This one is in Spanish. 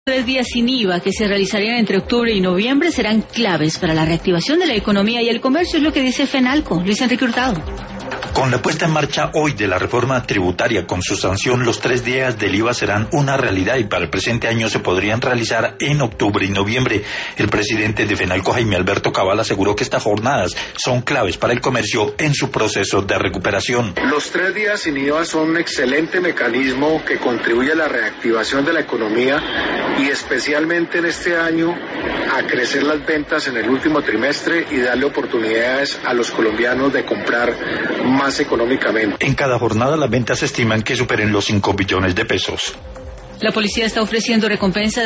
3 días sin IVA que se realizarían entre octubre y noviembre serán claves para la reactivación de la economía y el comercio, es lo que dice FENALCO. Luis Enrique Hurtado. Con la puesta en marcha hoy de la reforma tributaria con su sanción, los 3 días del IVA serán una realidad y para el presente año se podrían realizar en octubre y noviembre. El presidente de FENALCO, Jaime Alberto Cabal, aseguró que estas jornadas son claves para el comercio en su proceso de recuperación. Los 3 días sin IVA son un excelente mecanismo que contribuye a la reactivación de la economía y especialmente en este año a crecer las ventas en el último trimestre y darle oportunidades a los colombianos de comprar más económicamente. En cada jornada las ventas se estiman que superen los 5 billones de pesos. La policía está ofreciendo recompensa